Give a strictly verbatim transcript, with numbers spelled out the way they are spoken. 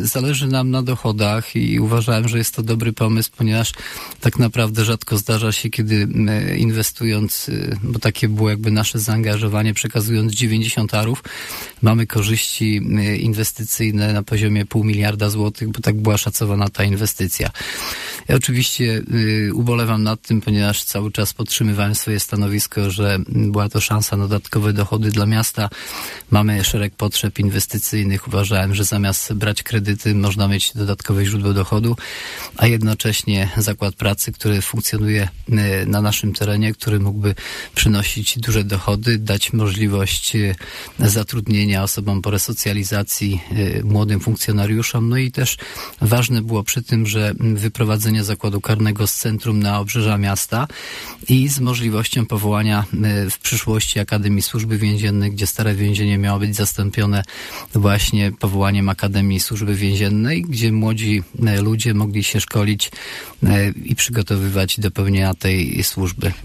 zależy nam na dochodach i uważałem, że jest to dobry pomysł, ponieważ tak naprawdę rzadko zdarza się, kiedy inwestując, bo takie było jakby nasze zaangażowanie, przekazując dziewięćdziesiąt arów, mamy korzyści inwestycyjne na poziomie pół miliarda złotych, bo tak była szacowana ta inwestycja. Ja oczywiście ubolewam nad tym, ponieważ cały czas podtrzymywałem swoje stanowisko, że była to szansa na dodatkowe dochody dla miasta. Mamy szereg potrzeb inwestycyjnych. Uważałem, że zamiast brać kredyty można mieć dodatkowe źródło dochodu, a jednocześnie zakład pracy, który funkcjonuje na naszym terenie, który mógłby przynosić duże dochody, dać możliwość zatrudnienia osobom po resocjalizacji, młodym funkcjonariuszom. No i też ważne było przy tym, że wyprowadzenie zakładu karnego z centrum na obrzeża miasta i z możliwością powołania w przyszłości Akademii Służby Więziennej, gdzie stare więzienie miało być zastąpione właśnie powołaniem Akademii Służby Więziennej, gdzie młodzi ludzie mogli się szkolić i przygotowywać do pełnienia tej służby.